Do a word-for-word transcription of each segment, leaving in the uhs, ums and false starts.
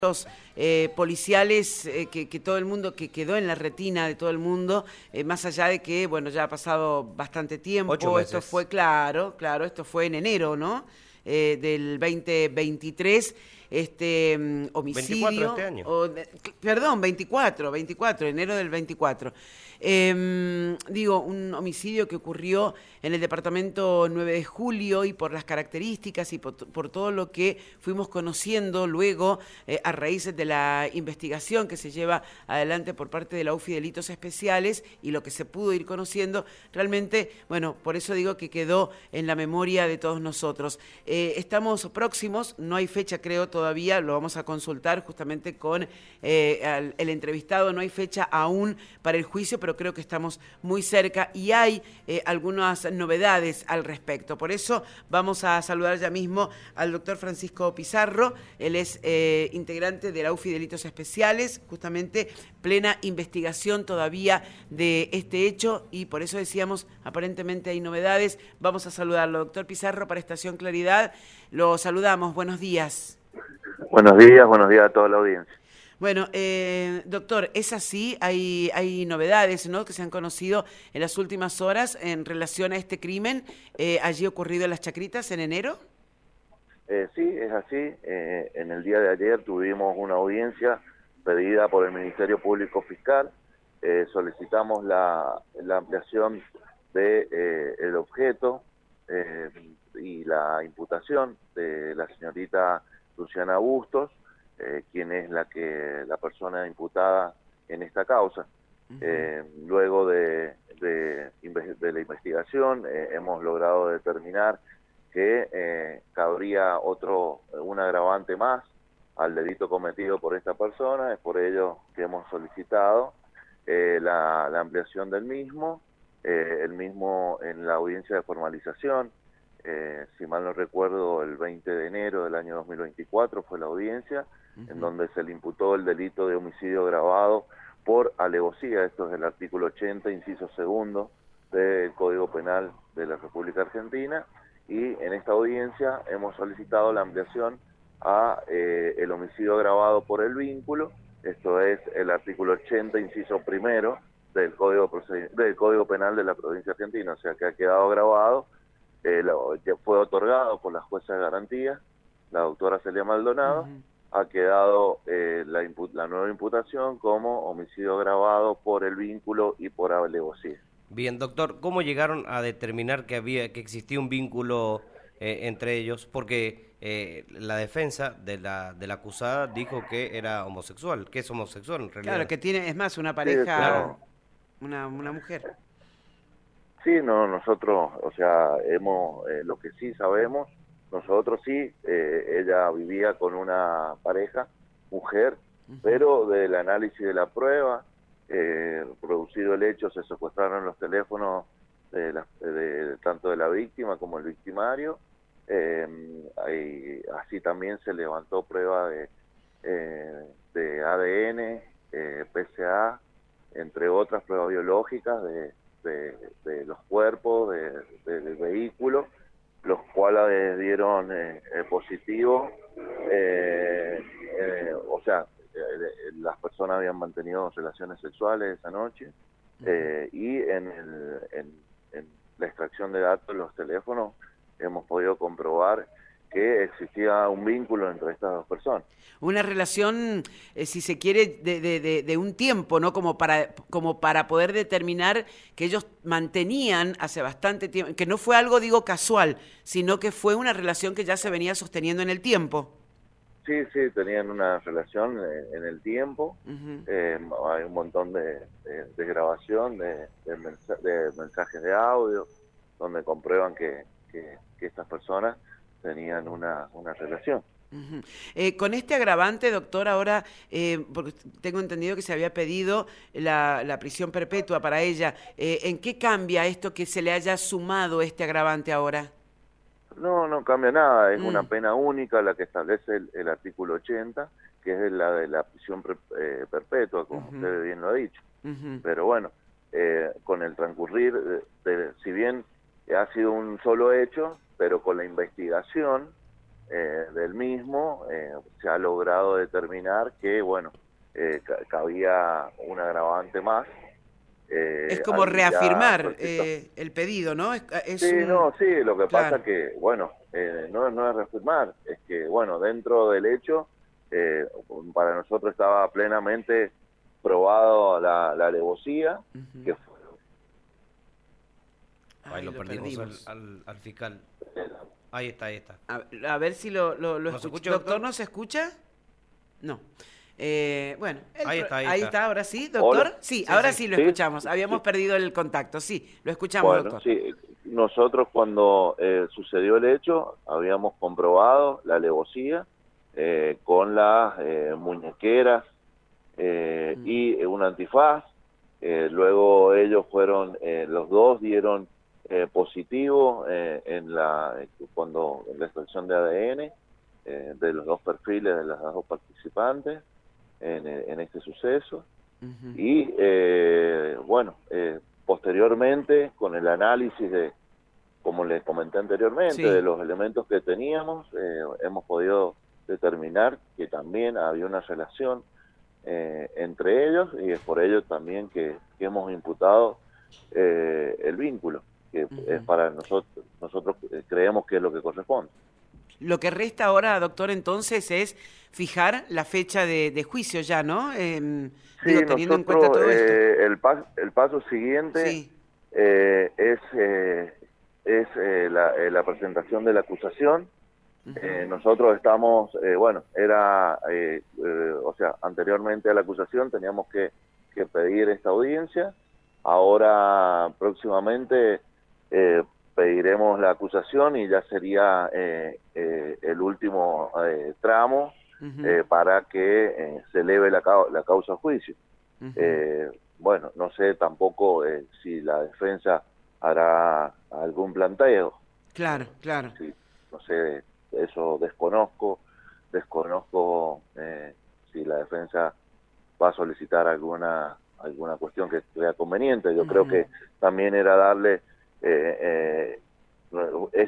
Eh, policiales eh, que, que todo el mundo, que quedó en la retina de todo el mundo, eh, más allá de que, bueno, ya ha pasado bastante tiempo. Ocho meses. Esto fue, claro, claro, esto fue en enero, ¿no? Eh, del veinte veintitrés, este um, homicidio. veinticuatro este año. O de, perdón, veinticuatro, veinticuatro, enero del veinticuatro. Eh, digo, un homicidio que ocurrió en el departamento nueve de julio y por las características y por, por todo lo que fuimos conociendo luego eh, a raíz de la investigación que se lleva adelante por parte de la U F I Delitos Especiales y lo que se pudo ir conociendo, realmente, bueno, por eso digo que quedó en la memoria de todos nosotros. Eh, estamos próximos, no hay fecha creo todavía, lo vamos a consultar justamente con eh, al, el entrevistado, no hay fecha aún para el juicio, pero creo que estamos muy cerca y hay eh, algunas novedades al respecto. Por eso vamos a saludar ya mismo al doctor Francisco Pizarro. Él es eh, integrante de la U F I Delitos Especiales, justamente plena investigación todavía de este hecho y por eso decíamos, aparentemente hay novedades. Vamos a saludarlo. Doctor Pizarro, para Estación Claridad, lo saludamos. Buenos días. Buenos días, buenos días a toda la audiencia. Bueno, eh, doctor, es así, hay, hay novedades, ¿no?, que se han conocido en las últimas horas en relación a este crimen eh, allí ocurrido en Las Chacritas en enero. Eh, sí, es así. Eh, en el día de ayer tuvimos una audiencia pedida por el Ministerio Público Fiscal. Eh, solicitamos la, la ampliación de eh, el objeto eh, y la imputación de la señorita Luciana Bustos, eh, quien es la que la persona imputada en esta causa. Uh-huh. Eh, luego de, de, de la investigación eh, hemos logrado determinar que eh, cabría otro, un agravante más al delito cometido por esta persona. Es por ello que hemos solicitado eh, la, la ampliación del mismo, eh, el mismo en la audiencia de formalización. Eh, si mal no recuerdo, el veinte de enero del año dos mil veinticuatro fue la audiencia, uh-huh, en donde se le imputó el delito de homicidio agravado por alevosía. Esto es el artículo ochenta, inciso segundo del Código Penal de la República Argentina, y en esta audiencia hemos solicitado la ampliación a eh, el homicidio agravado por el vínculo. Esto es el artículo ochenta, inciso primero del Código, del Código Penal de la Provincia Argentina, o sea que ha quedado grabado. Eh, lo, ya fue otorgado por la jueza de garantía, la doctora Celia Maldonado. Uh-huh. Ha quedado eh, la, la nueva imputación como homicidio agravado por el vínculo y por alevosía. Bien, doctor, ¿cómo llegaron a determinar que había que existía un vínculo eh, entre ellos? Porque eh, la defensa de la de la acusada dijo que era homosexual, que es homosexual en realidad. Claro, que tiene, es más, una pareja, sí, claro. una, una mujer. Sí, no, nosotros, o sea, hemos, eh, lo que sí sabemos, nosotros sí, eh, ella vivía con una pareja, mujer, uh-huh, pero del análisis de la prueba, eh, producido el hecho, se secuestraron los teléfonos de la, de, de, tanto de la víctima como el victimario, eh, y así también se levantó prueba de, eh, de A D N, eh, P C A, entre otras pruebas biológicas de De, de los cuerpos, de, de, del vehículo, los cuales dieron eh, eh, positivo, eh, eh, o sea, eh, las personas habían mantenido relaciones sexuales esa noche, eh, y en, el, en, en la extracción de datos de los teléfonos hemos podido comprobar que existía un vínculo entre estas dos personas. Una relación, eh, si se quiere, de, de, de, de un tiempo, ¿no? Como para, como para poder determinar que ellos mantenían hace bastante tiempo, que no fue algo, digo, casual, sino que fue una relación que ya se venía sosteniendo en el tiempo. Sí, sí, tenían una relación en, en el tiempo. Uh-huh. eh, hay un montón de, de, de grabación, de, de, mensa de mensajes de audio, donde comprueban que, que, que estas personas tenían una, una relación. Uh-huh. Eh, con este agravante, doctor, ahora, eh, porque tengo entendido que se había pedido la, la prisión perpetua para ella, eh, ¿en qué cambia esto que se le haya sumado este agravante ahora? No, no cambia nada, es mm. una pena única la que establece el, el artículo ochenta, que es la de la prisión per, eh, perpetua, como uh-huh, usted bien lo ha dicho. Uh-huh. Pero bueno, eh, con el transcurrir, de, de, si bien ha sido un solo hecho, pero con la investigación, eh, del mismo, eh, se ha logrado determinar que, bueno, eh, cabía un agravante más. Eh, es como reafirmar eh, el pedido, ¿no? Es, es sí, un... no, sí, lo que claro. pasa que, bueno, eh, no, no es reafirmar, es que, bueno, dentro del hecho, eh, para nosotros estaba plenamente probado la, la alevosía, uh-huh. que fue... Ahí, ahí lo, lo perdimos al, al, al fiscal. Ahí está, ahí está. A, a ver si lo, lo, lo ¿No escucha. escucha, ¿Doctor, doctor? no se escucha? No. Eh, bueno, ahí pro... está, ahí, ahí está. está, ahora sí, doctor. ¿Hola? Sí, sí, ahora sí, sí lo ¿sí? escuchamos. Habíamos sí. perdido el contacto. Sí, lo escuchamos, bueno, doctor. Sí, nosotros cuando eh, sucedió el hecho habíamos comprobado la alevosía eh, con las eh, muñequeras eh, mm. y un antifaz. Eh, luego ellos fueron, eh, los dos dieron eh, positivo eh, en la cuando en la extracción de A D N eh, de los dos perfiles de las dos participantes en, en este suceso. Uh-huh. Y eh, bueno, eh, posteriormente con el análisis de, como les comenté anteriormente, sí. de los elementos que teníamos, eh, hemos podido determinar que también había una relación eh, entre ellos, y es por ello también que, que hemos imputado eh, el vínculo, que uh-huh. es para nosotros, nosotros creemos que es lo que corresponde. Lo que resta ahora, doctor, entonces, es fijar la fecha de, de juicio ya, ¿no? Eh, sí, digo, teniendo nosotros, en cuenta todo esto. Eh, el, pas, el paso siguiente sí. eh, es, eh, es eh, la, eh, la presentación de la acusación. Uh-huh. Eh, nosotros estamos, eh, bueno, era, eh, eh, o sea, anteriormente a la acusación teníamos que, que pedir esta audiencia. Ahora, próximamente, eh, pediremos la acusación y ya sería eh, eh, el último eh, tramo uh-huh. eh, para que eh, se eleve la, la causa a juicio. Uh-huh. Eh, bueno, no sé tampoco eh, si la defensa hará algún planteo. Claro, claro. Sí, no sé, eso desconozco, desconozco eh, si la defensa va a solicitar alguna alguna cuestión que sea conveniente. Yo uh-huh. creo que también era darle eh, eh,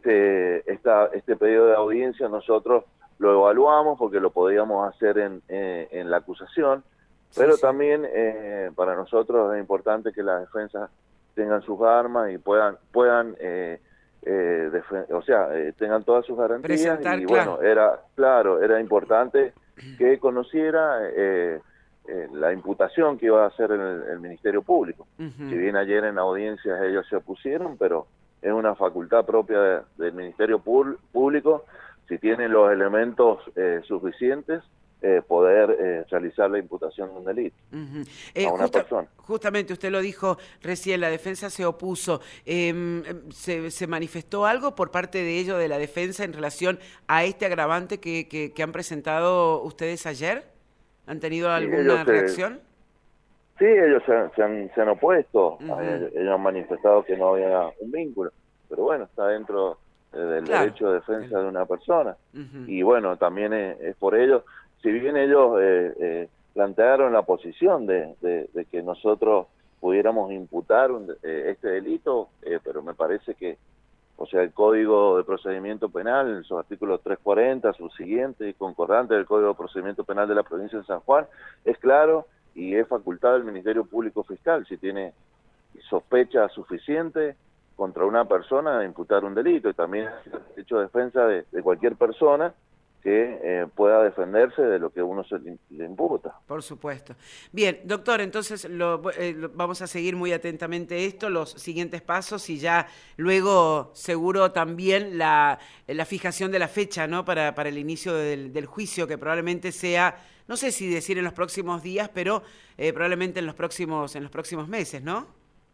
este esta este pedido de audiencia nosotros lo evaluamos porque lo podíamos hacer en, eh, en la acusación, sí, pero sí. también eh, para nosotros es importante que las defensas tengan sus armas y puedan puedan eh, eh, o sea eh, tengan todas sus garantías. Presentar, y claro. bueno, era claro era importante que conociera eh, eh, la imputación que iba a hacer el, el Ministerio Público. Uh-huh. Si bien ayer en audiencias ellos se opusieron, pero es una facultad propia de, del Ministerio Público, si tienen los elementos eh, suficientes, eh, poder eh, realizar la imputación de un delito uh-huh. eh, a una justa, persona. Justamente, usted lo dijo recién, la defensa se opuso. Eh, ¿se, ¿Se manifestó algo por parte de ellos, de la defensa, en relación a este agravante que, que, que han presentado ustedes ayer? ¿Han tenido alguna sí, reacción? Se, sí, ellos se, se, han, se han opuesto. Uh-huh. eh, ellos han manifestado que no había un vínculo. Pero bueno, está dentro eh, del claro. derecho de defensa de una persona. Uh-huh. Y bueno, también es, es por ello. Si bien ellos eh, eh, plantearon la posición de, de, de que nosotros pudiéramos imputar un, eh, este delito, eh, pero me parece que, o sea, el Código de Procedimiento Penal, en sus artículos trescientos cuarenta, subsiguiente y concordante del Código de Procedimiento Penal de la provincia de San Juan, es claro y es facultad del Ministerio Público Fiscal, si tiene sospecha suficiente contra una persona, de imputar un delito, y también es el derecho de defensa de, de cualquier persona que eh, pueda defenderse de lo que uno se le, le imputa. Por supuesto. Bien, doctor, entonces lo, eh, lo, vamos a seguir muy atentamente esto, los siguientes pasos, y ya luego seguro también la, la fijación de la fecha, ¿no? Para, para el inicio del, del juicio, que probablemente sea, no sé si decir en los próximos días, pero eh, probablemente en los próximos, en los próximos meses, ¿no?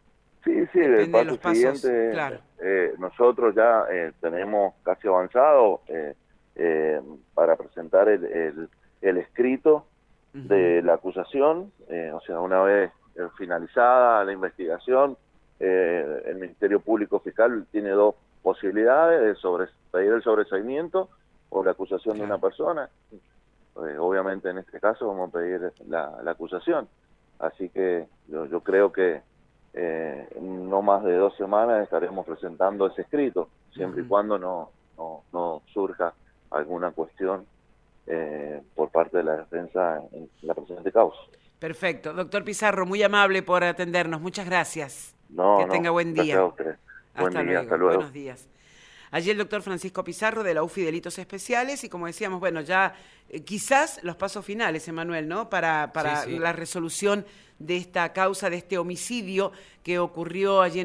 Sí, sí, Depende el paso de los pasos, siguiente, claro. eh, nosotros ya eh, tenemos casi avanzado eh, eh, para presentar el, el, el escrito uh-huh. de la acusación, eh, o sea, una vez finalizada la investigación, eh, el Ministerio Público Fiscal tiene dos posibilidades, de sobre, pedir el sobreseimiento o la acusación claro. de una persona. Eh, obviamente en este caso vamos a pedir la, la acusación, así que yo, yo creo que Eh, no más de dos semanas estaremos presentando ese escrito, siempre uh-huh. y cuando no, no, no surja alguna cuestión eh, por parte de la defensa en la presente causa. Perfecto. Doctor Pizarro, muy amable por atendernos. Muchas gracias. No, que no, tenga buen día. Gracias a usted. Buen Hasta día, luego. hasta luego. Buenos días. Allí el doctor Francisco Pizarro de la U F I Delitos Especiales y como decíamos, bueno, ya eh, quizás los pasos finales, Emanuel, ¿no? Para, para sí, sí. la resolución de esta causa, de este homicidio que ocurrió allí en